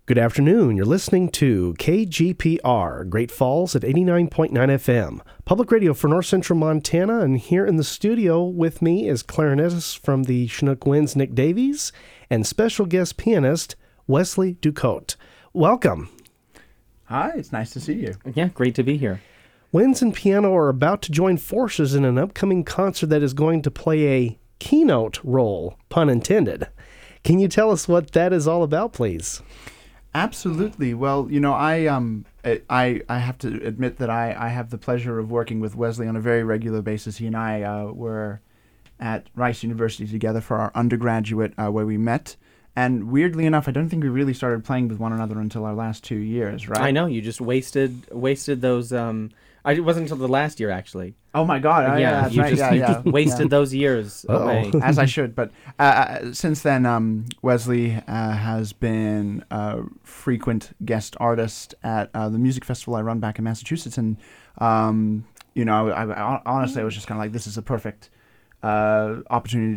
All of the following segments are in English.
Good afternoon. You're listening to KGPR, Great Falls at 89.9 FM, public radio for North Central Montana. And here in the studio with me is clarinetist from the Chinook Winds, Nick Davies, and special guest pianist, Wesley Ducote. Welcome. Hi, it's nice to see you. Yeah, great to be here. Winds and piano are about to join forces in an upcoming concert that is going to play a keynote role, pun intended. Can you tell us what that is all about, please? Absolutely. Well, I have to admit that I have the pleasure of working with Wesley on a very regular basis. He and I were at Rice University together for our undergraduate where we met. And weirdly enough, I don't think we really started playing with one another until our last 2 years, right? I know, you just wasted those. It wasn't until the last year, actually. Oh my God! You just wasted those years away. As I should. But since then, Wesley has been a frequent guest artist at the music festival I run back in Massachusetts, and I honestly I was just kind of like, this is a perfect opportunity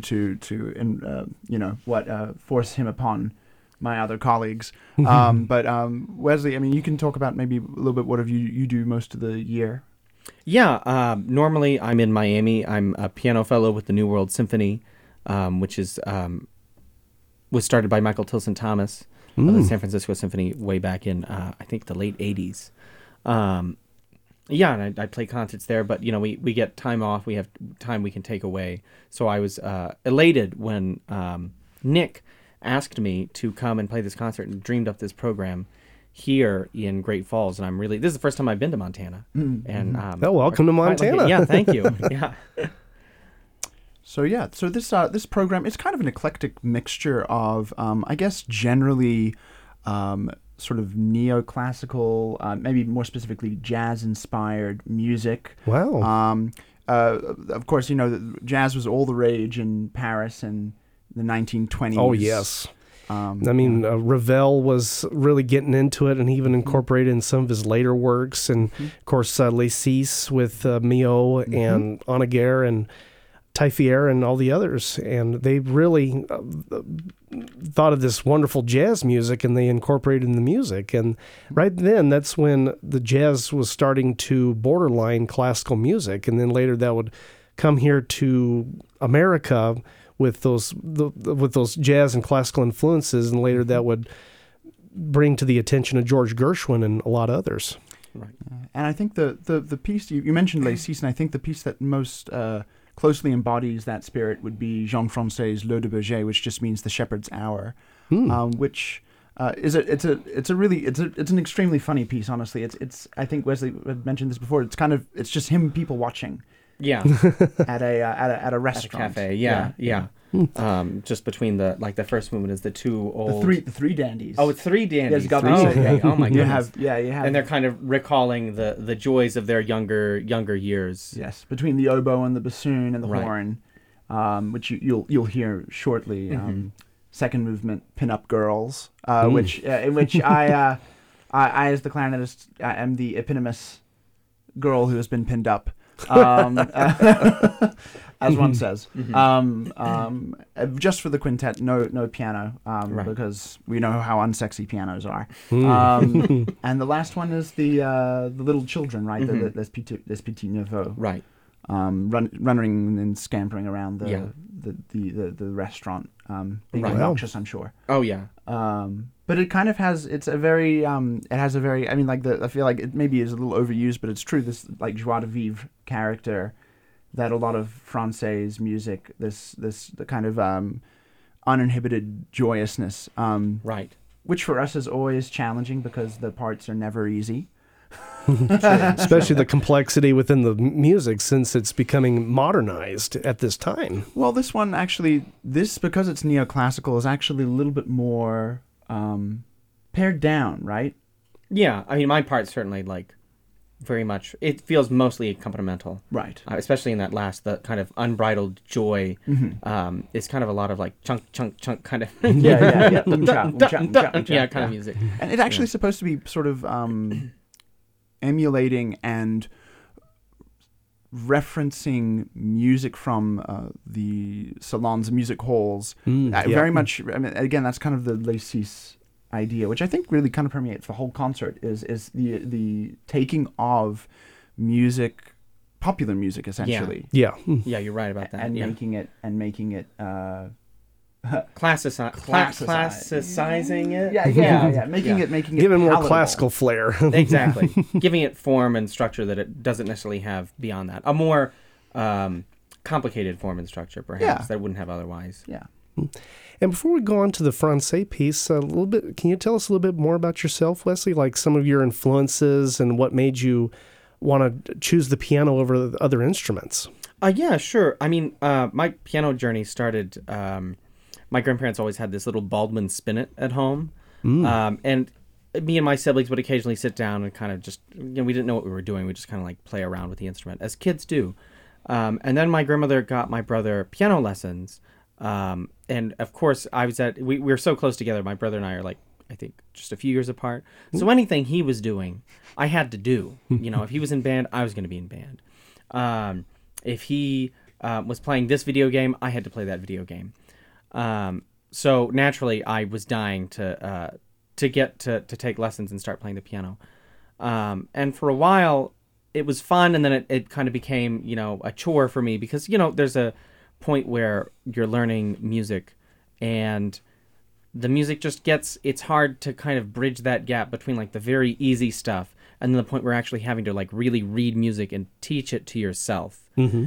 to force him upon my other colleagues. But Wesley, I mean, you can talk about maybe a little bit what you do most of the year. Yeah, normally I'm in Miami. I'm a piano fellow with the New World Symphony, which was started by Michael Tilson Thomas of the San Francisco Symphony way back in, I think, the late 80s. Yeah, and I play concerts there, but, we get time off. We have time we can take away. So I was elated when Nick asked me to come and play this concert and dreamed up this program here in Great Falls. And this is the first time I've been to Montana. And welcome to Montana. Yeah, thank you. Yeah. So this program, it's kind of an eclectic mixture of, I guess, generally sort of neoclassical, maybe more specifically jazz-inspired music. Wow. Of course, jazz was all the rage in Paris in the 1920s. Oh, yes. Ravel was really getting into it, and he even incorporated in some of his later works. And, of course, Les Six with Mio and Honegger and Taillefer and all the others. And they really thought of this wonderful jazz music, and they incorporated in the music. And right then, that's when the jazz was starting to borderline classical music. And then later that would come here to America with those jazz and classical influences, and later that would bring to the attention of George Gershwin and a lot of others. Right. And I think the piece, you mentioned Les Six, and I think the piece that most closely embodies that spirit would be Jean Francais's L'Heure de Berger, which just means the shepherd's hour, which is an extremely funny piece. Honestly, it's I think Wesley had mentioned this before. It's just him people watching. Yeah, at a restaurant, at a cafe. Yeah. Just between the first movement is the two old the three dandies. Oh, it's three dandies. Yes, Oh my goodness. You have, and they're kind of recalling the joys of their younger years. Yes, between the oboe and the bassoon and the horn, which you'll hear shortly. Second movement, Pin-Up Girls, in which I as the clarinetist am the eponymous girl who has been pinned up. As one says, just for the quintet, no piano, because we know how unsexy pianos are. And the last one is the little children, right? Les Petits Neveux, right? Running and scampering around the restaurant, being obnoxious, I'm sure. Oh yeah. But it kind of has, I feel like it maybe is a little overused, but it's true, this like joie de vivre character that a lot of Francais music, the kind of uninhibited joyousness. Right. Which for us is always challenging because the parts are never easy. Especially the complexity within the music, since it's becoming modernized at this time. Well, this one actually, because it's neoclassical, is actually a little bit more pared down, right? Yeah, I mean, my part certainly very much. It feels mostly accompanimental, right? Especially in that the kind of unbridled joy. Is kind of a lot of chunk kind of yeah kind of music. And it's actually supposed to be sort of emulating and referencing music from the salons, music halls. Very much. I mean, again, that's kind of the Les Six idea, which I think really kind of permeates the whole concert, is the taking of music, popular music, essentially. Yeah. Yeah, you're right about that. And yeah. making it classicizing it. Yeah. Making it Giving more palatable. classical flair. Exactly. Giving it form and structure that it doesn't necessarily have beyond that. A more complicated form and structure, perhaps, that it wouldn't have otherwise. Yeah. And before we go on to the Francais piece, a little bit, can you tell us a little bit more about yourself, Wesley? Like some of your influences and what made you want to choose the piano over the other instruments? Yeah, sure. I mean, my piano journey started. My grandparents always had this little Baldwin spinet at home, and me and my siblings would occasionally sit down and kind of just, we didn't know what we were doing. We just kind of like play around with the instrument, as kids do. And then my grandmother got my brother piano lessons. And of course, we were so close together. My brother and I are like, I think, just a few years apart. So anything he was doing, I had to do. If he was in band, I was going to be in band. If he was playing this video game, I had to play that video game. So naturally, I was dying to get to take lessons and start playing the piano. And for a while, it was fun, and then it kind of became, a chore for me because, there's a point where you're learning music and the music just it's hard to kind of bridge that gap between like the very easy stuff and then the point where actually having to like really read music and teach it to yourself, And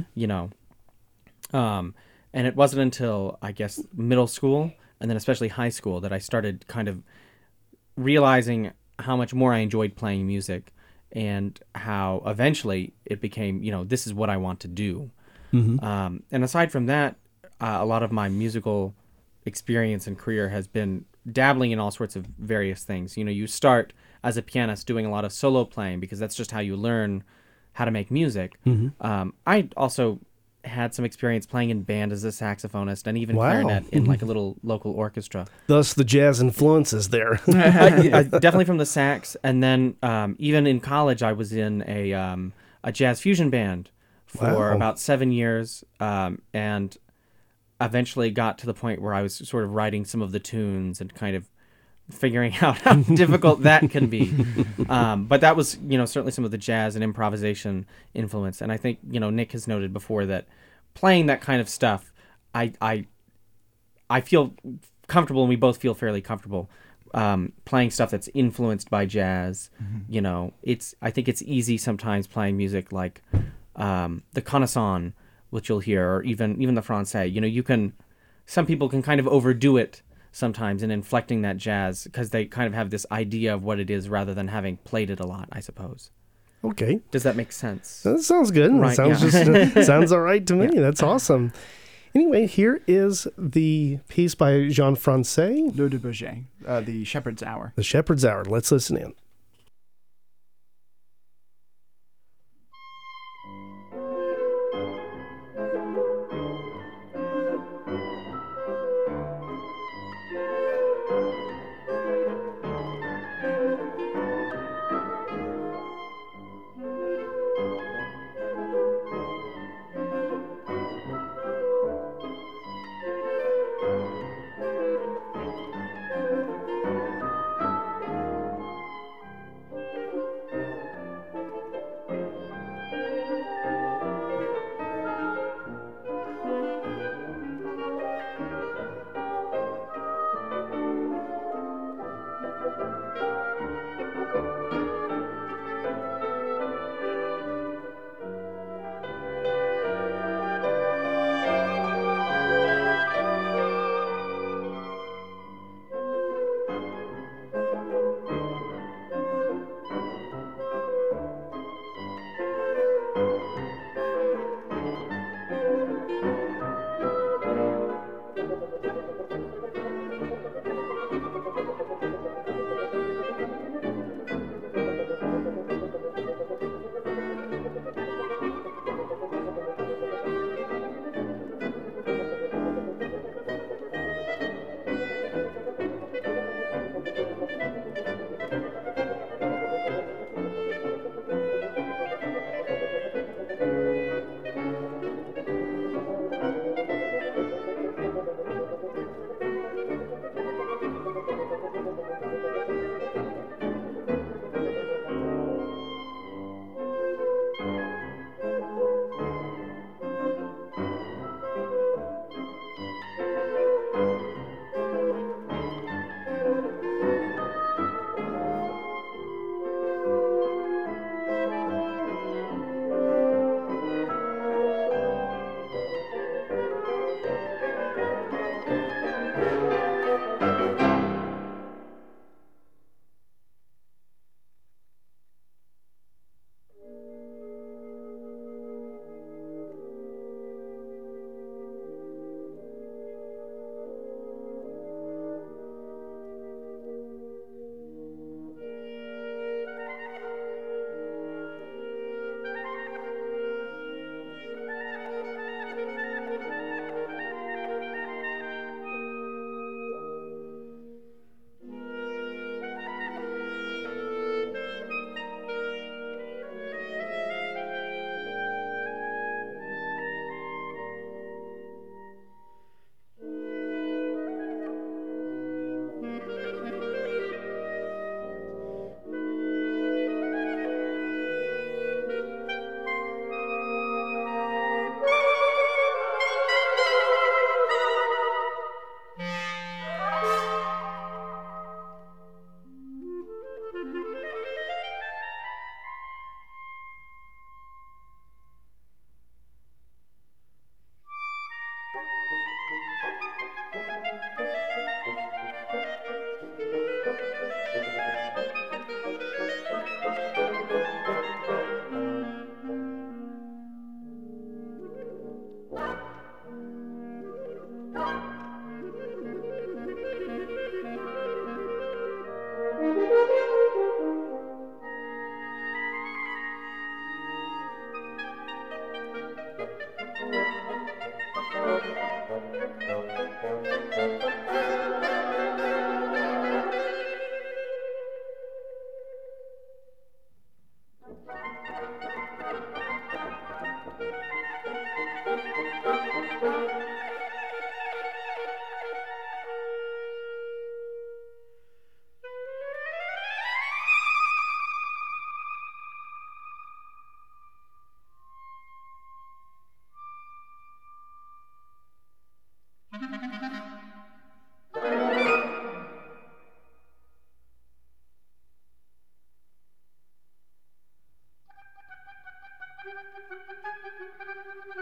it wasn't until, I guess, middle school and then especially high school that I started kind of realizing how much more I enjoyed playing music and how eventually it became, this is what I want to do. And aside from that, a lot of my musical experience and career has been dabbling in all sorts of various things. You start as a pianist doing a lot of solo playing because that's just how you learn how to make music. I also had some experience playing in band as a saxophonist and even clarinet in like a little local orchestra. Thus the jazz influences there. Definitely from the sax. And then even in college, I was in a jazz fusion band for about 7 years, and eventually got to the point where I was sort of writing some of the tunes and kind of figuring out how difficult that can be. But that was, certainly some of the jazz and improvisation influence. And I think, Nick has noted before that playing that kind of stuff, I feel comfortable, and we both feel fairly comfortable playing stuff that's influenced by jazz. I think it's easy sometimes playing music like the Connaisson, which you'll hear, or even the Francais. Some people can kind of overdo it sometimes in inflecting that jazz because they kind of have this idea of what it is rather than having played it a lot, I suppose. Okay. Does that make sense? That sounds good. Right, Sounds all right to me. Yeah. That's awesome. Anyway, here is the piece by Jean Francais. Le de Bourget, The Shepherd's Hour. The Shepherd's Hour. Let's listen in.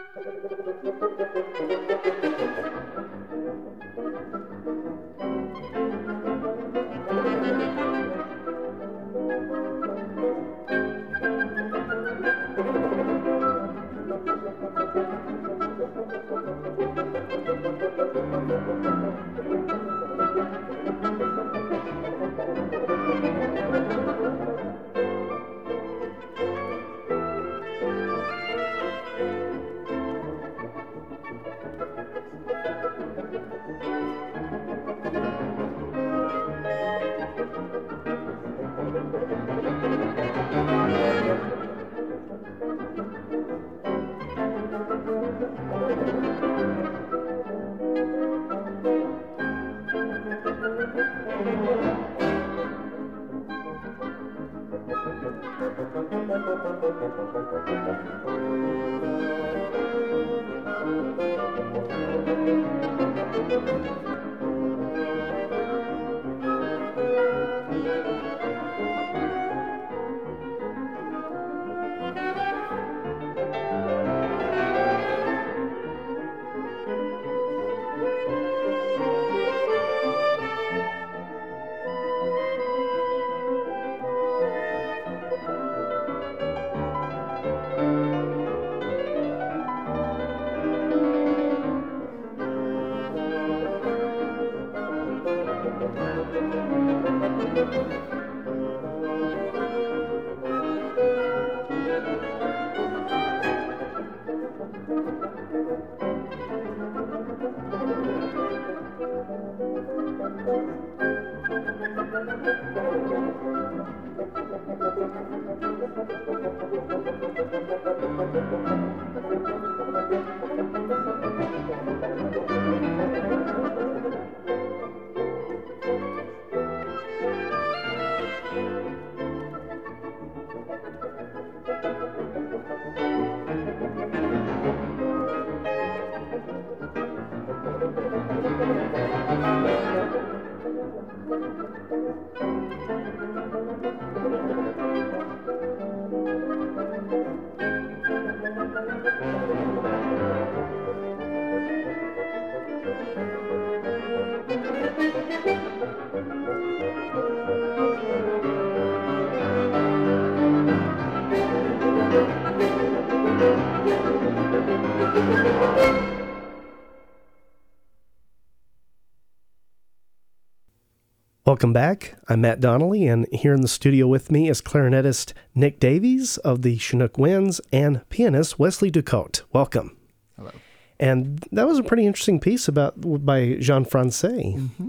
Welcome back. I'm Matt Donnelly, and here in the studio with me is clarinetist Nick Davies of the Chinook Winds and pianist Wesley Ducote. Welcome. Hello. And that was a pretty interesting piece by Jean Francais. Mm-hmm.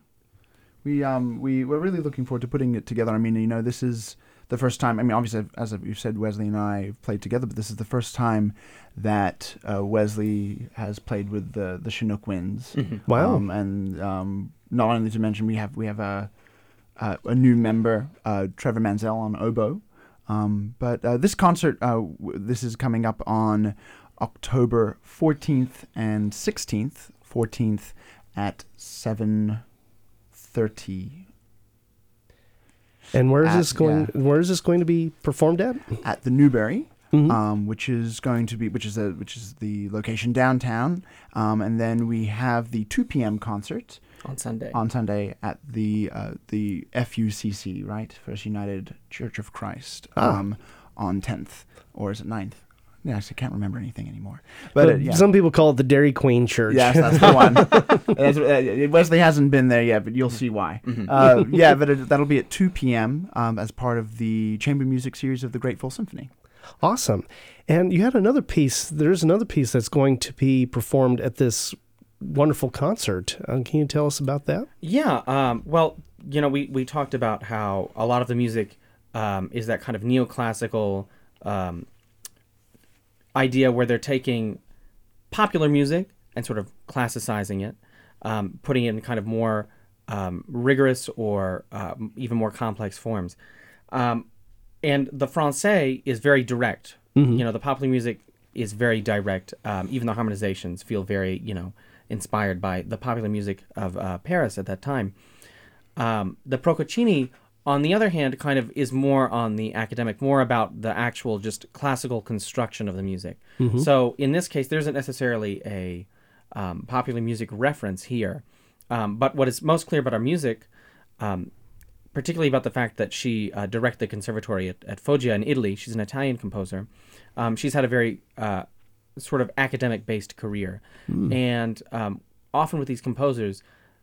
Yeah. We're really looking forward to putting it together. I mean, this is the first time. I mean, obviously, as you said, Wesley and I have played together, but this is the first time that Wesley has played with the Chinook Winds. Mm-hmm. Wow. And not only to mention, we have a new member, Trevor Manzel, on oboe. But this concert, this is coming up on October 14th and 16th. 14th at 7:30. And where is this going? Yeah. Where is this going to be performed at? At the Newberry. Mm-hmm. Which is the location downtown, and then we have the 2 p.m. concert on Sunday at the FUCC, right, First United Church of Christ, on 10th, or is it 9th? Yeah, I can't remember anything anymore. But yeah. Some people call it the Dairy Queen Church. Yes, that's the one. Wesley hasn't been there yet, but you'll see why. Mm-hmm. Yeah, but that'll be at 2 p.m. As part of the chamber music series of the Grateful Symphony. Awesome. And you had another piece. There's another piece that's going to be performed at this wonderful concert. Can you tell us about that? Yeah. Well, we talked about how a lot of the music is that kind of neoclassical idea where they're taking popular music and sort of classicizing it, putting it in kind of more rigorous or even more complex forms. And the Francais is very direct. Mm-hmm. The popular music is very direct. Even the harmonizations feel very, inspired by the popular music of Paris at that time. The Procaccini on the other hand, kind of is more on the academic, more about the actual just classical construction of the music. So in this case, there isn't necessarily a popular music reference here. But what is most clear about our music, particularly about the fact that she directed the conservatory at Foggia in Italy, she's an Italian composer, she's had a very sort of academic-based career. And often with these composers,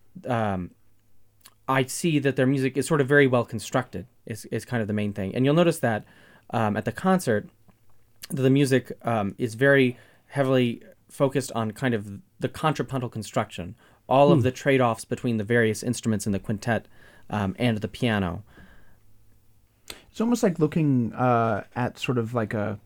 I see that their music is sort of very well constructed, is kind of the main thing. And you'll notice that at the concert, the music is very heavily focused on kind of the contrapuntal construction, all of the trade-offs between the various instruments in the quintet and the piano. It's almost like looking at sort of like a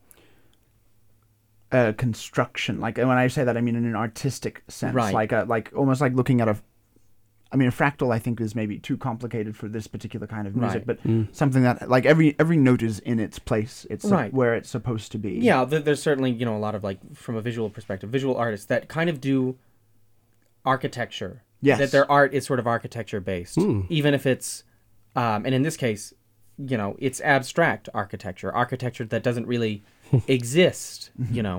construction. Like, and when I say that, I mean in an artistic sense. Right. Like almost like looking at a fractal, I think, is maybe too complicated for this particular kind of music, Right. but something that, like, every note is in its place. It's Right. where it's supposed to be. Yeah, there's certainly, a lot of, like, from a visual perspective, visual artists that kind of do architecture. Yes. That their art is sort of architecture-based, even if it's, and in this case, it's abstract architecture that doesn't really exist,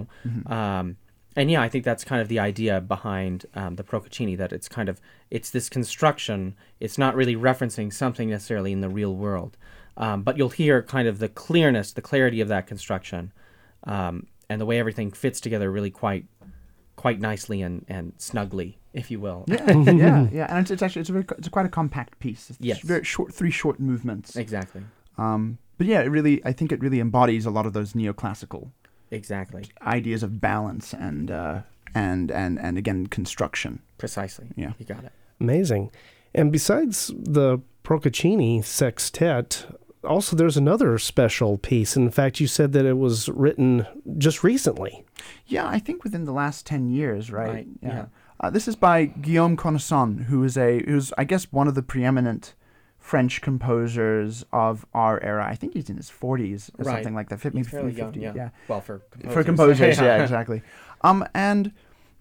And yeah, I think that's kind of the idea behind the Procaccini, that it's this construction. It's not really referencing something necessarily in the real world. But you'll hear kind of the clarity of that construction, and the way everything fits together really quite nicely and snugly, if you will. Yeah, and it's actually it's quite a compact piece. It's Yes. very short, 3 short movements. Exactly. But yeah, I think it really embodies a lot of those neoclassical Exactly. ideas of balance and again construction. Precisely. Yeah. You got it. Amazing. And besides the Procaccini sextet, also there's another special piece. In fact, you said that it was written just recently. Yeah, I think within the last 10 years, right? Right, yeah. This is by Guillaume Connaisson, who's I guess one of the preeminent French composers of our era. I think he's in his 40s or Right. something like that. He's fairly 50, young, yeah. Well, for composers. For composers, yeah, exactly. And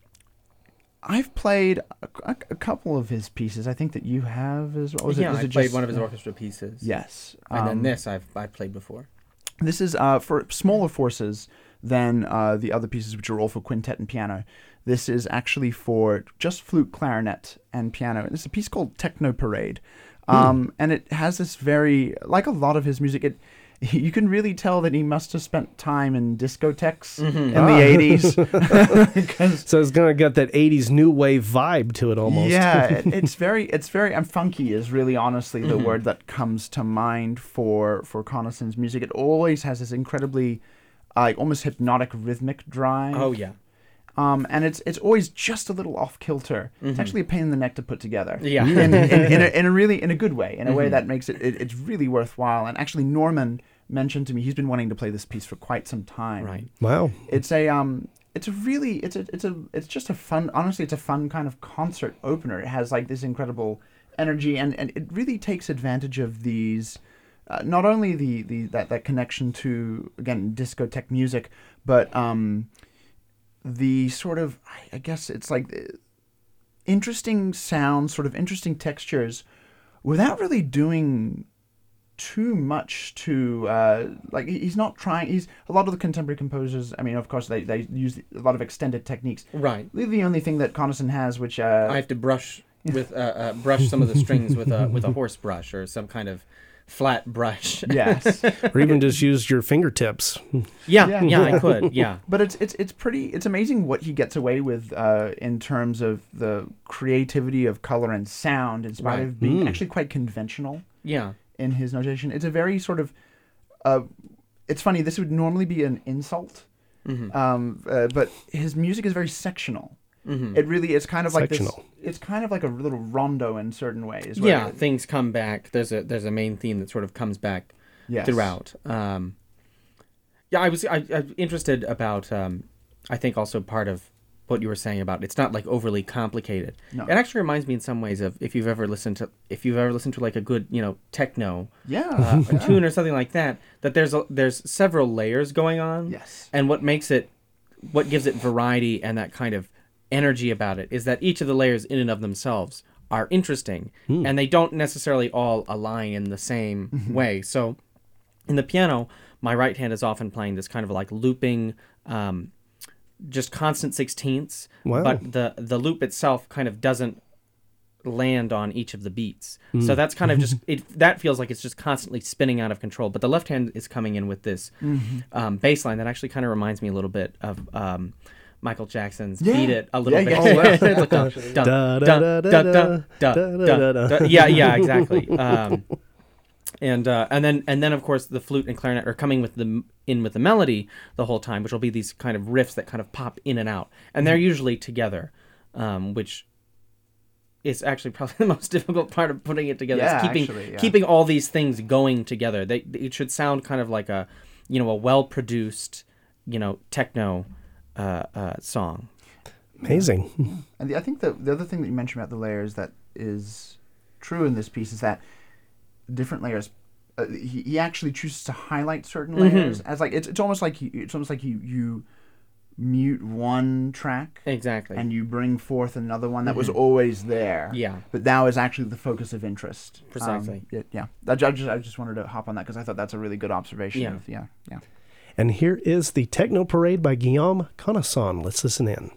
I've played a couple of his pieces. I think that you have as well. I played one of his orchestra pieces. Yes. And then this I've played before. This is for smaller forces than the other pieces, which are all for quintet and piano. This is actually for just flute, clarinet, and piano. And it's a piece called Techno Parade. And it has this very, like a lot of his music, you can really tell that he must have spent time in discotheques in the 80s. So it's going to get that 80s new wave vibe to it almost. Yeah, it's very, and funky is really honestly the word that comes to mind for Connaisson's music. It always has this incredibly, almost hypnotic rhythmic drive. Oh, yeah. And it's always just a little off kilter. It's actually a pain in the neck to put together. Yeah. in a good way, in a way that makes it's really worthwhile. And actually, Norman mentioned to me he's been wanting to play this piece for quite some time. Right. Wow. It's just a fun. Honestly, it's a fun kind of concert opener. It has like this incredible energy, and it really takes advantage of these. Not only that connection to, again, discotheque music, but the sort of, I guess it's like interesting sounds, sort of interesting textures, without really doing too much to, he's not trying, a lot of the contemporary composers, I mean, of course, they use a lot of extended techniques. Right. The only thing that Connaisson has, which... I have to brush with brush some of the strings with a horse brush or some kind of flat brush. Yes. Or even just use your fingertips. Yeah, I could. Yeah. But it's amazing what he gets away with in terms of the creativity of color and sound, in spite of being actually quite conventional. Yeah. In his notation, it's a very sort of. It's funny. This would normally be an insult, but his music is very sectional. It really is kind of like this. It's kind of like a little rondo in certain ways. Yeah, things come back. There's a main theme that sort of comes back throughout. I'm interested about. I think also part of what you were saying about it's not like overly complicated. No. It actually reminds me in some ways of if you've ever listened to like a good techno a tune or something like that. That there's several layers going on. Yes. And what gives it variety and that kind of energy about it is that each of the layers in and of themselves are interesting, and they don't necessarily all align in the same way. So in the piano, my right hand is often playing this kind of like looping, just constant sixteenths, but the loop itself kind of doesn't land on each of the beats. So that's kind of just that feels like it's just constantly spinning out of control. But the left hand is coming in with this bass line that actually kind of reminds me a little bit of Michael Jackson's "Beat It" a little bit. Yeah, exactly. And then of course the flute and clarinet are coming with the melody the whole time, which will be these kind of riffs that kind of pop in and out, and they're usually together, which is actually probably the most difficult part of putting it together. Is keeping all these things going together. It should sound kind of like a well produced techno song. Amazing. And I think the other thing that you mentioned about the layers that is true in this piece is that different layers. He actually chooses to highlight certain layers as like it's almost like you mute one track exactly, and you bring forth another one that was always there. Yeah, but now is actually the focus of interest. Precisely. I just wanted to hop on that because I thought that's a really good observation. Yeah. And here is the Techno Parade by Guillaume Connaisson. Let's listen in.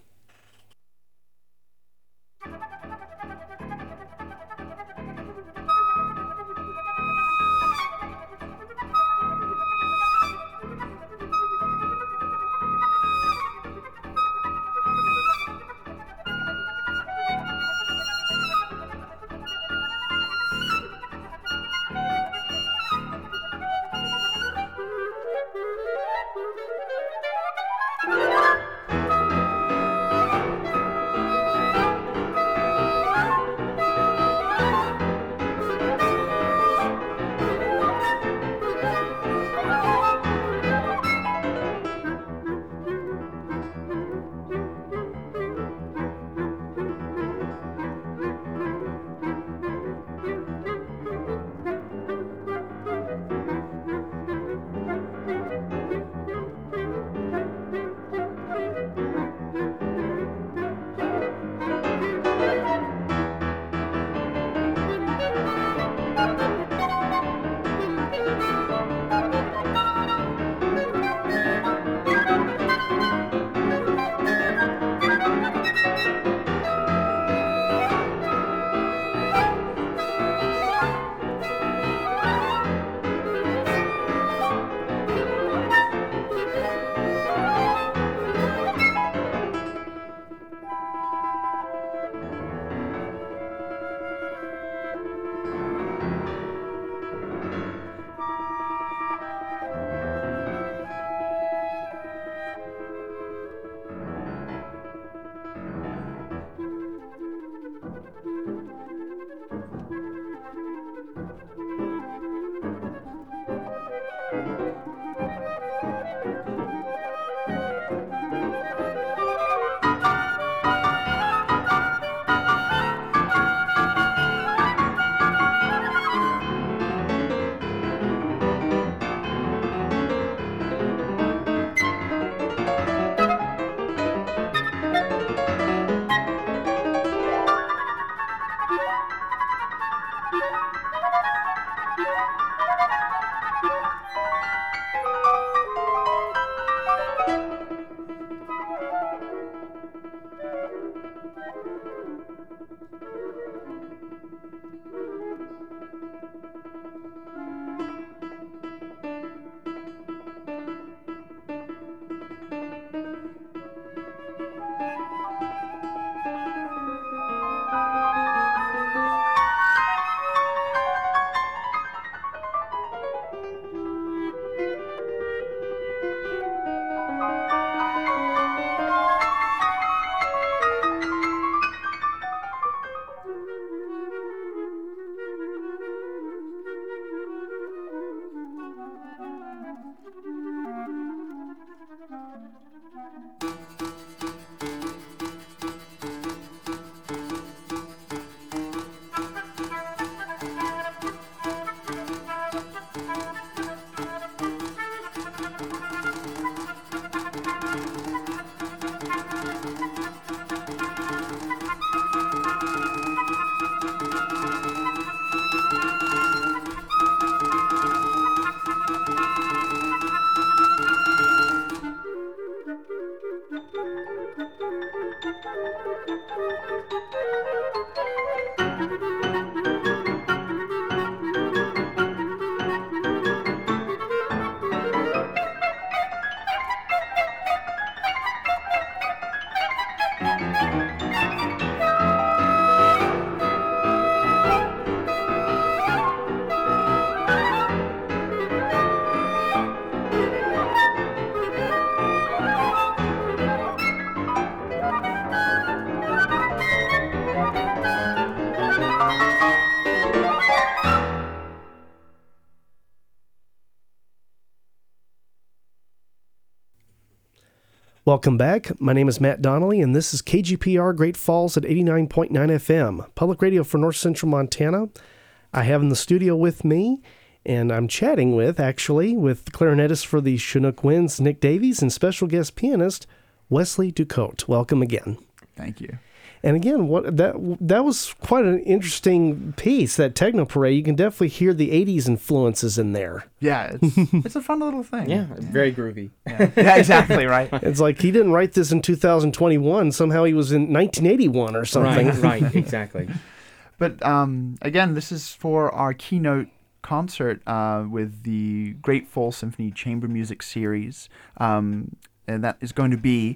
Welcome back. My name is Matt Donnelly, and this is KGPR Great Falls at 89.9 FM, public radio for North Central Montana. I have in the studio with me, and I'm chatting with clarinetist for the Chinook Winds, Nick Davies, and special guest pianist, Wesley Ducote. Welcome again. Thank you. And again, that was quite an interesting piece, that Techno Parade. You can definitely hear the 80s influences in there. Yeah, it's a fun little thing. Yeah, very groovy. Yeah, exactly, right. It's like he didn't write this in 2021. Somehow he was in 1981 or something. Right, exactly. But again, this is for our keynote concert with the Great Falls Symphony Chamber Music Series. And that is going to be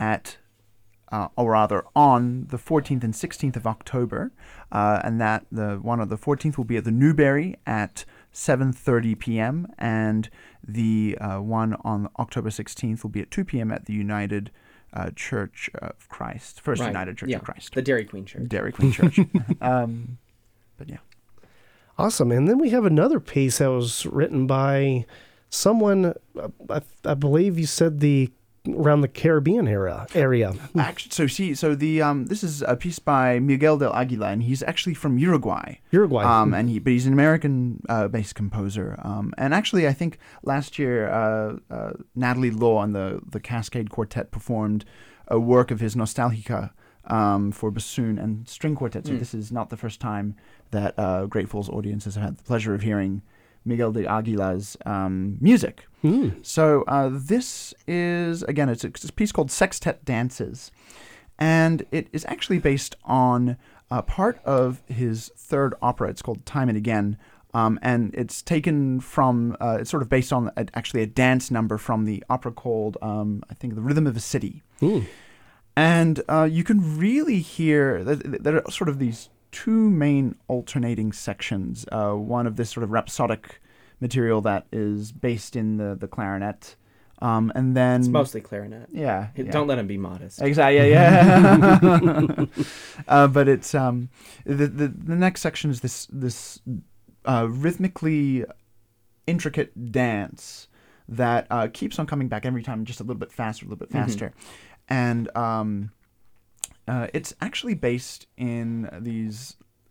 on the 14th and 16th of October, and that the one on the 14th will be at the Newberry at 7:30 p.m., and the one on October 16th will be at 2 p.m. at the United Church of Christ, First United Church of Christ. The Dairy Queen Church. Dairy Queen Church. But yeah. Awesome. And then we have another piece that was written by someone, I believe you said around the Caribbean area. Actually, this is a piece by Miguel del Aguila, and he's actually from Uruguay. And but he's an American-based composer. And actually, I think last year, Natalie Law and the Cascade Quartet performed a work of his Nostalgica for bassoon and string quartet. So this is not the first time that Great Falls audiences have had the pleasure of hearing Miguel de Aguila's music. So this is, again, it's a piece called Sextet Dances. And it is actually based on part of his third opera. It's called Time and Again. And it's taken from, it's sort of based on actually a dance number from the opera called, I think, The Rhythm of a City. And you can really hear, there are sort of these two main alternating sections. One of this sort of rhapsodic material that is based in the clarinet, and then it's mostly clarinet. Yeah. Don't let him be modest. Exactly. Yeah. But it's the next section is this rhythmically intricate dance that keeps on coming back every time, just a little bit faster, and it's actually based in these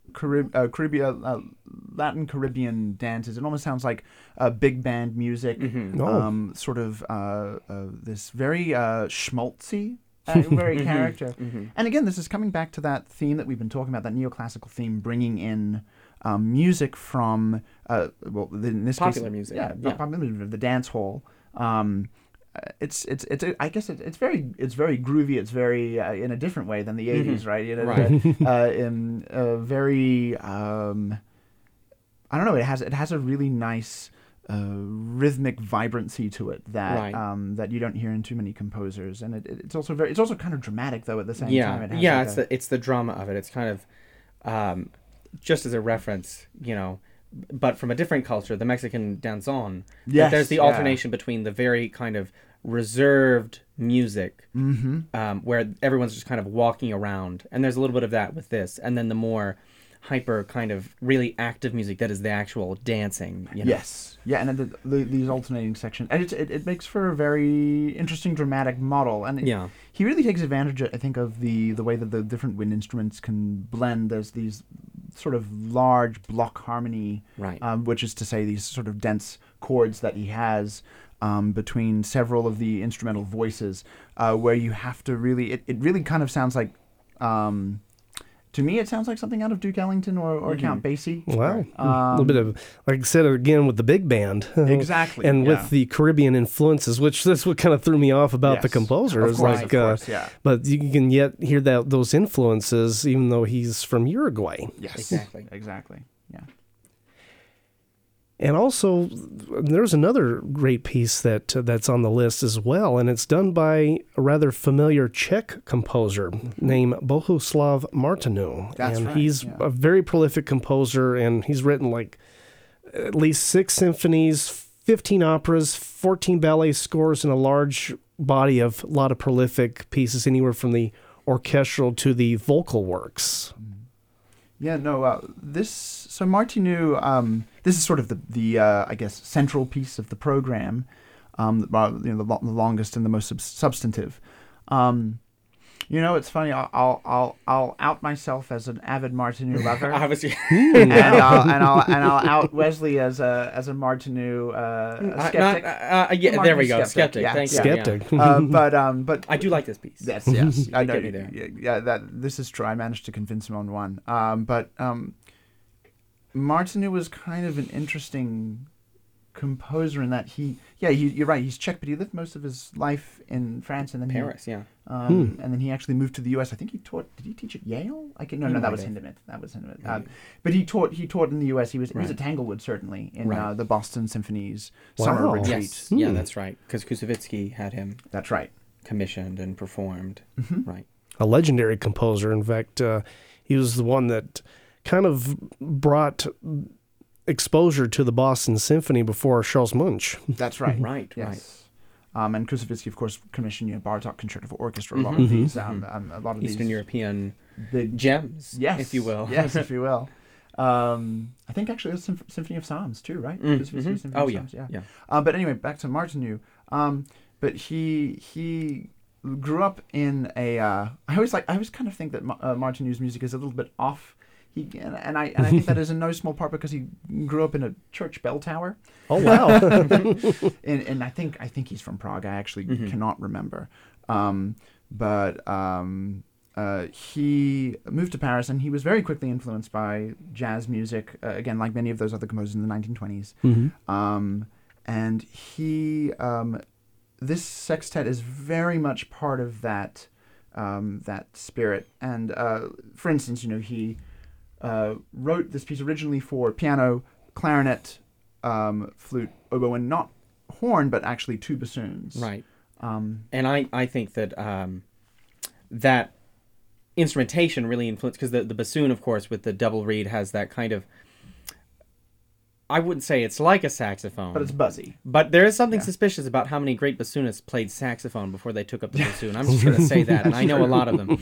Latin Caribbean dances. It almost sounds like big band music, sort of this very schmaltzy, very character. And again, this is coming back to that theme that we've been talking about, that neoclassical theme, bringing in music from, in this popular case, music. Popular music, the dance hall. It's I guess it's very groovy. It's very in a different way than the 80s, right? You know, in a very I don't know. It has a really nice rhythmic vibrancy to it that that you don't hear in too many composers, and it's also kind of dramatic though at the same time. It's the drama of it. It's kind of just as a reference, but from a different culture, the Mexican danzón. Yes, there's the alternation between the very kind of reserved music, where everyone's just kind of walking around, and there's a little bit of that with this, and then the more hyper kind of really active music that is the actual dancing. Yes, yeah, and then these alternating sections, and it makes for a very interesting dramatic model, and he really takes advantage, I think, of the way that the different wind instruments can blend. There's these sort of large block harmony, which is to say these sort of dense chords that he has between several of the instrumental voices, where you have to really, it really kind of sounds like, to me, it sounds like something out of Duke Ellington or Count Basie. Wow. A little bit of, like I said, again, with the big band. Exactly. And with the Caribbean influences, which that's what kind of threw me off about the composer. Of course, But you can yet hear those influences, even though he's from Uruguay. Yes. Exactly. Yeah. And also, there's another great piece that's on the list as well, and it's done by a rather familiar Czech composer named Bohuslav Martinu. He's a very prolific composer, and he's written like at least 6 symphonies, 15 operas, 14 ballet scores, and a large body of a lot of prolific pieces, anywhere from the orchestral to the vocal works. Yeah, no, so Martinu, this is sort of the I guess, central piece of the program. the longest and the most substantive. It's funny. I'll out myself as an avid Martinu lover. Obviously. and I'll out Wesley as a Martinu skeptic. Yeah, there we go. Skeptic. Yeah. Thank you. Skeptic. But I do like this piece. yes, I know. This is true. I managed to convince him on one. But Martinu was kind of an interesting composer in that you're right. He's Czech, but he lived most of his life in France and then Paris. and then he actually moved to the U.S. I think he taught. Did he teach at Yale? That was Hindemith. But he taught in the U.S. He was at Tanglewood certainly in the Boston Symphony's summer retreat. Yes. Yeah, that's right. Because Koussevitzky had him. That's right. Commissioned and performed. Mm-hmm. Right. A legendary composer. In fact, he was the one that kind of brought exposure to the Boston Symphony before Charles Munch. That's right. Right. Yes. And Koussevitzky, of course, commissioned Bartók Concerto for Orchestra. A lot of these, a lot of Eastern European big gems, yes, if you will. Yes, if you will. I think actually it was Symphony of Psalms too, right? Symphony of Psalms, yeah. But anyway, back to Martinu. But he grew up in a. I always kind of think that Martinu's music is a little bit off. And I think that is in no small part because he grew up in a church bell tower. Oh wow! and I think he's from Prague. I actually cannot remember. But he moved to Paris, and he was very quickly influenced by jazz music. Again, like many of those other composers in the 1920s. And he this sextet is very much part of that spirit. And for instance, he wrote this piece originally for piano, clarinet, flute, oboe, and not horn, but actually two bassoons. Right. And I think that that instrumentation really influenced, because the bassoon, of course, with the double reed has that kind of, I wouldn't say it's like a saxophone. But it's buzzy. But there is something suspicious about how many great bassoonists played saxophone before they took up the bassoon. I'm just going to say that, and I know a lot of them.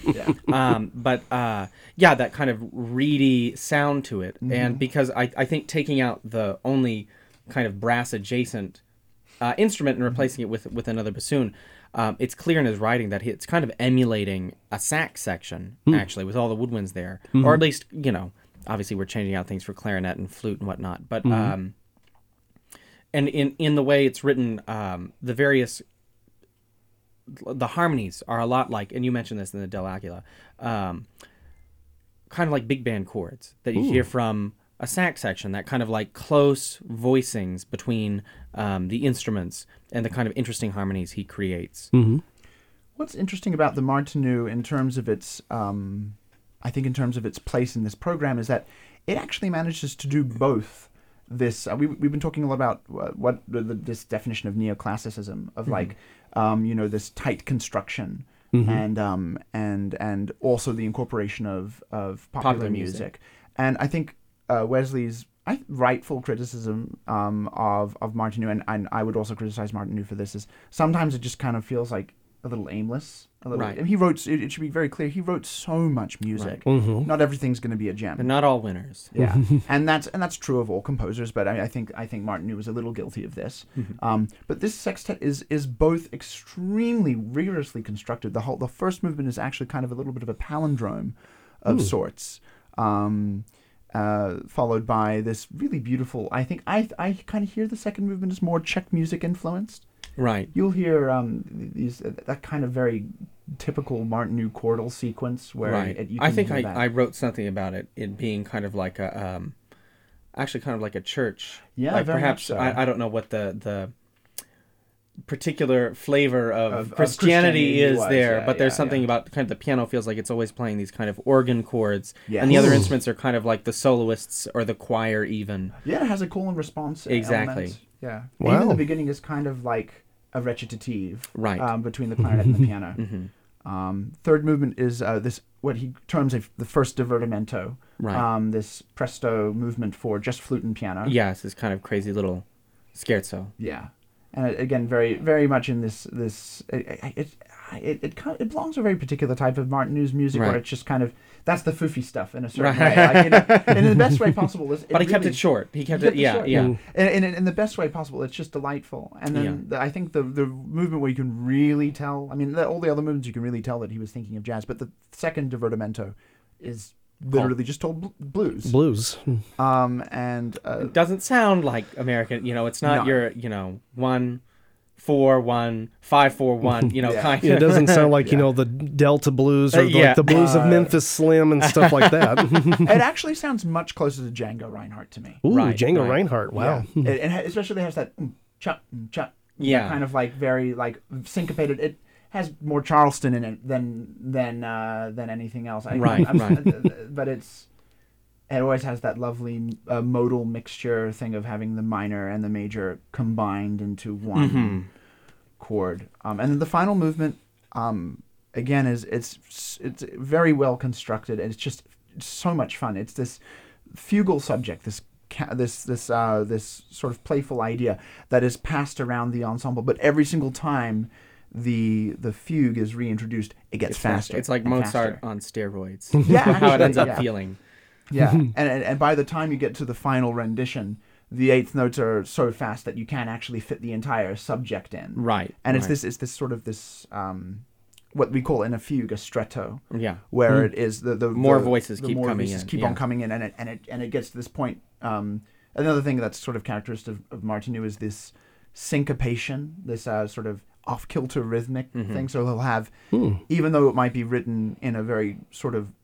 That kind of reedy sound to it. And because I think taking out the only kind of brass-adjacent instrument and replacing it with another bassoon, it's clear in his writing that it's kind of emulating a sax section, actually, with all the woodwinds there. Or at least, obviously, we're changing out things for clarinet and flute and whatnot, but and in the way it's written, the harmonies are a lot like, and you mentioned this in the Del Aguila, kind of like big band chords that you hear from a sax section. That kind of like close voicings between the instruments and the kind of interesting harmonies he creates. What's interesting about the Martinu in terms of its I think in terms of its place in this program is that it actually manages to do both. This we've been talking a lot about this definition of neoclassicism of this tight construction and also the incorporation of popular music. And I think Wesley's rightful criticism of Martinu, and I would also criticize Martinu for this, is sometimes it just kind of feels like a little aimless. Right. And he wrote, it should be very clear, he wrote so much music. Right. Not everything's going to be a gem. And not all winners. Yeah. and that's true of all composers, but I think Martinu was a little guilty of this. But this sextet is both extremely rigorously constructed. The first movement is actually kind of a little bit of a palindrome of sorts. Followed by this really beautiful, I think I kind of hear the second movement is more Czech music influenced. Right. You'll hear that kind of very typical Martinu chordal sequence where I think I wrote something about it being kind of like a actually kind of like a church. Yeah, like very perhaps much so. I don't know what the particular flavor of Christianity is there, but there's something about kind of the piano feels like it's always playing these kind of organ chords, and the other instruments are kind of like the soloists or the choir even. Yeah, it has a call and response exactly. element. Yeah. Wow. Even the beginning is kind of like a recitative, right, between the clarinet and the piano. Third movement is this what he terms the first divertimento. Right. This presto movement for just flute and piano. Yes, this kind of crazy little scherzo. Yeah. and again, very very much in this it belongs to a very particular type of Martinou's music, Right. where it's just kind of that's the foofy stuff in a certain way, like, in the best way possible. But he kept it short. He kept it, yeah. In the best way possible. It's just delightful. And then I think the movement where you can really tell, I mean, all the other movements you can really tell that he was thinking of jazz, but the second divertimento is literally just told blues. And it doesn't sound like American, it's not your, 1 4 1 5 4 1, kind of. It doesn't sound like the Delta blues or like the blues of Memphis Slim and stuff like that. It actually sounds much closer to Django Reinhardt to me. Ooh, Django Reinhardt, wow. Yeah. It especially has that cha cha, kind of like very like syncopated. It has more Charleston in it than anything else. Right. But it always has that lovely modal mixture thing of having the minor and the major combined into one chord. And then the final movement, again, it's very well constructed, and it's so much fun. It's this fugal subject, this sort of playful idea that is passed around the ensemble, but every single time the fugue is reintroduced, it gets faster. It's like Mozart on steroids. Yeah, how it ends up feeling. Yeah, and by the time you get to the final rendition, the eighth notes are so fast that you can't actually fit the entire subject in. Right. And it's this sort of what we call in a fugue a stretto. Yeah. Where it is the more voices keep more coming voices in. keep on coming in, and it gets to this point. Another thing that's sort of characteristic of Martineau is this syncopation, this sort of off-kilter rhythmic thing. So he'll have, even though it might be written in a very sort of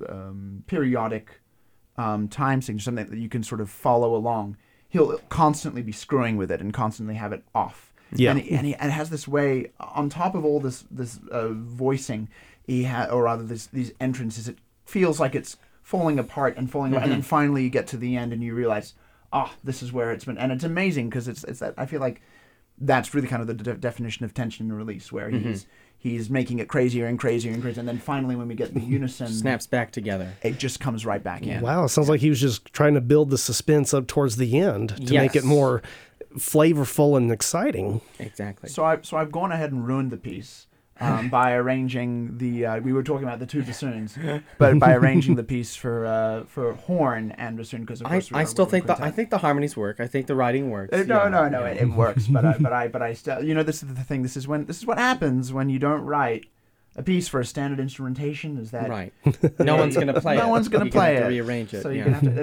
periodic time signature, something that you can sort of follow along, he'll constantly be screwing with it and constantly have it off. Yeah. And it has this way, on top of all this voicing, or rather these entrances, it feels like it's falling apart and falling apart, and then finally you get to the end and you realize, this is where it's been. And it's amazing because it's that, I feel like that's really kind of the definition of tension and release, where he's making it crazier and crazier and crazier, and then finally when we get the unison, snaps back together, it just comes right back in. Wow, it sounds like he was just trying to build the suspense up towards the end to make it more flavorful and exciting. Exactly. So I've gone ahead and ruined the piece by arranging the we were talking about the two bassoons, but by arranging the piece for horn and bassoon, because of course I still think I think the harmonies work. I think the writing works. No, it works. But I still, this is the thing. This is what happens when you don't write a piece for a standard instrumentation. Is that right? No one's going to play it. No one's going to play it. Rearrange it. So you have to.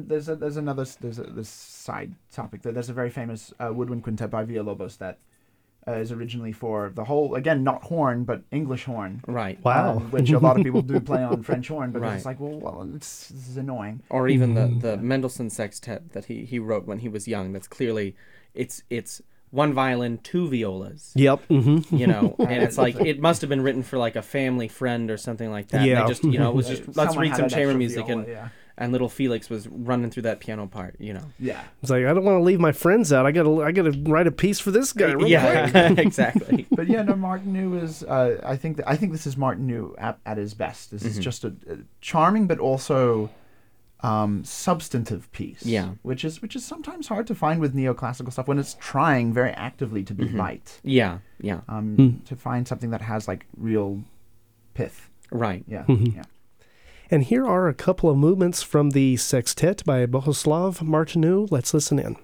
There's this side topic. There's a very famous woodwind quintet by Villalobos that is originally for the whole, again, not horn, but English horn. Right. Wow. Which a lot of people do play on French horn, but it's like, this is annoying. Or even the Mendelssohn sextet that he wrote when he was young. That's clearly, it's one violin, two violas. Yep. And it's like, it must have been written for like a family friend or something like that. Yeah. And they just, it was just, let's read some chamber music, viola, and little Felix was running through that piano part, Yeah. It's like, I don't want to leave my friends out. I gotta write a piece for this guy real quick. Exactly. But Martineau is, I think this is Martineau at his best. This is just a charming but also substantive piece. Yeah. Which is sometimes hard to find with neoclassical stuff when it's trying very actively to be light. Yeah. To find something that has like real pith. Right. Yeah. And here are a couple of movements from the sextet by Bohuslav Martineau. Let's listen in.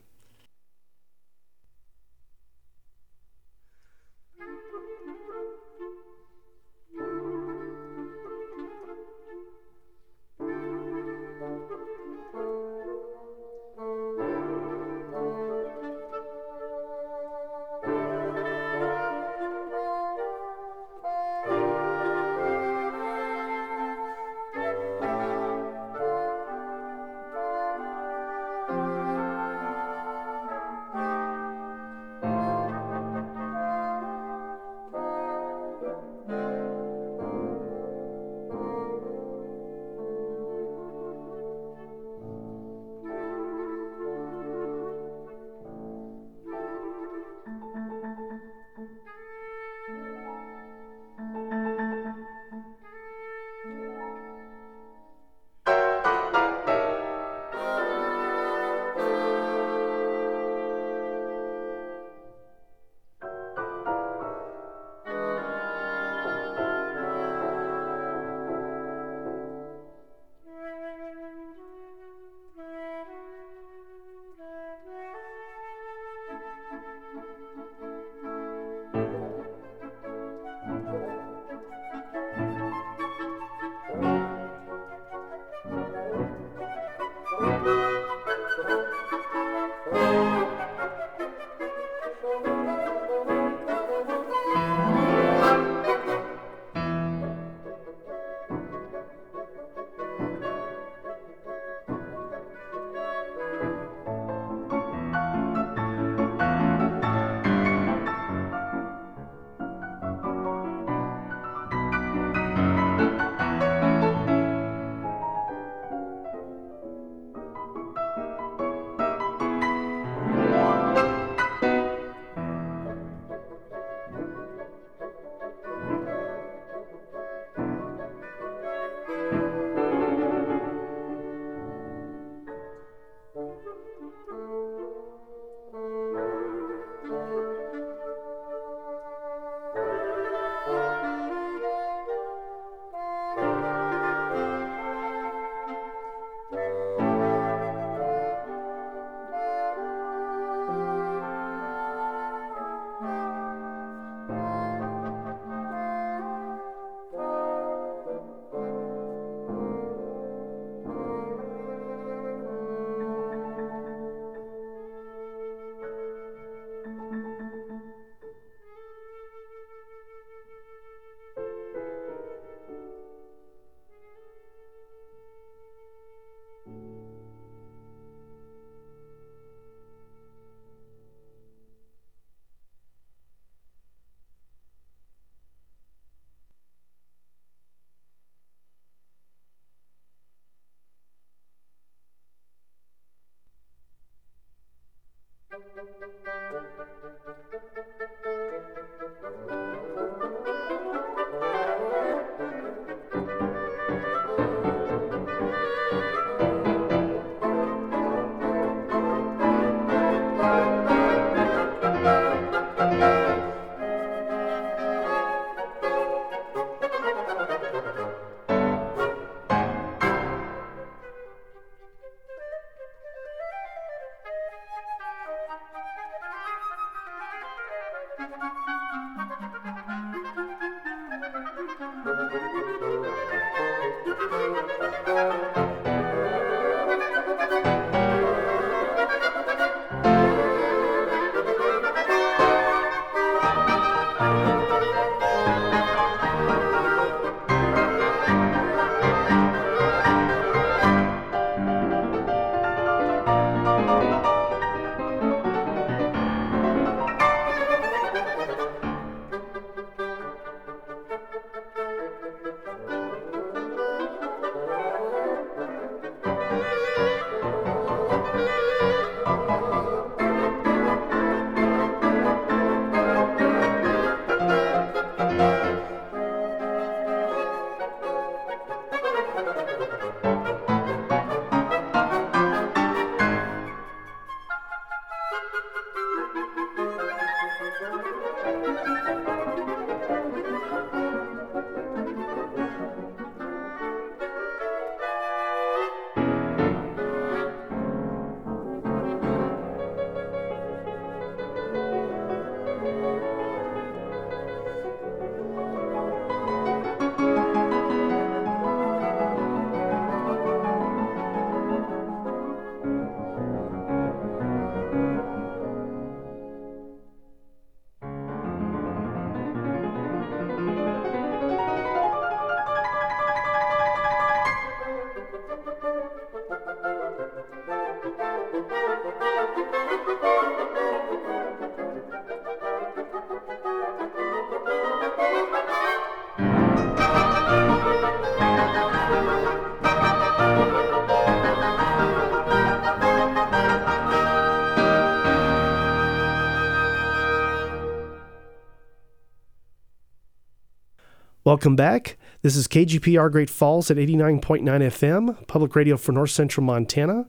Welcome back. This is KGPR Great Falls at 89.9 FM, public radio for North Central Montana.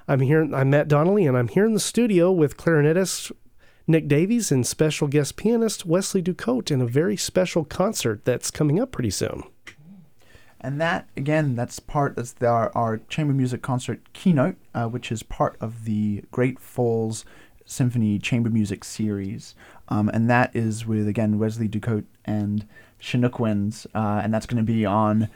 I'm Matt Donnelly, and I'm here in the studio with clarinetist Nick Davies and special guest pianist Wesley Ducote in a very special concert that's coming up pretty soon. And that, again, that's our chamber music concert keynote, which is part of the Great Falls Symphony Chamber Music Series. And that is with, again, Wesley Ducote and Chinook Winds, and that's going to be on,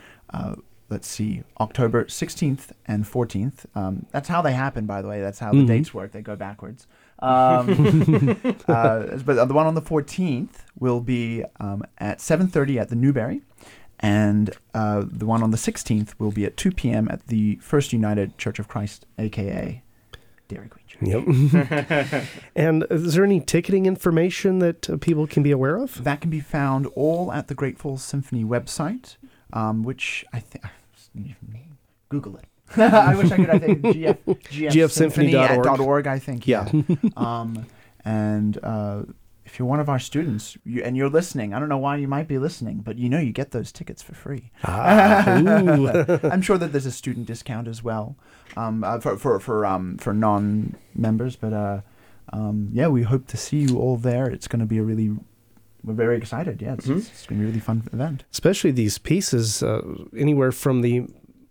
October 16th and 14th. That's how they happen, by the way. That's how the dates work. They go backwards. But the one on the 14th will be at 7:30 at the Newberry, and the one on the 16th will be at 2 p.m. at the First United Church of Christ, a.k.a. Dairy Queen Church. Yep. And is there any ticketing information that people can be aware of? That can be found all at the Grateful Symphony website, which I think... Google it. I wish I could. I think gfsymphony.org. I think. Yeah. And if you're one of our students and you're listening, I don't know why you might be listening, but you get those tickets for free. I'm sure that there's a student discount as well for non-members. But we hope to see you all there. It's going to be we're very excited. Yeah, it's going to be a really fun event. Especially these pieces, anywhere from the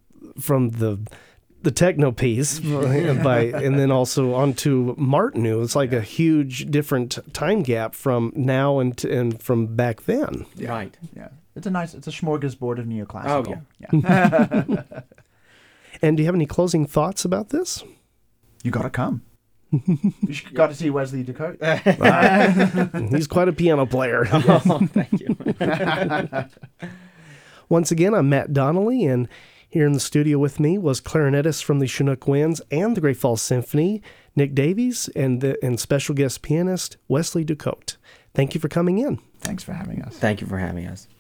techno piece and then also onto Martinu. It's like a huge different time gap from now and from back then. Yeah. Right. Yeah. It's a smorgasbord of neoclassical. Oh, yeah. And do you have any closing thoughts about this? You got to come. You got to see Wesley Ducote. He's quite a piano player. Oh, thank you. Once again, I'm Matt Donnelly, and here in the studio with me was clarinetist from the Chinook Winds and the Great Falls Symphony, Nick Davies, and special guest pianist Wesley Ducote. Thank you for coming in. Thanks for having us. Thank you for having us.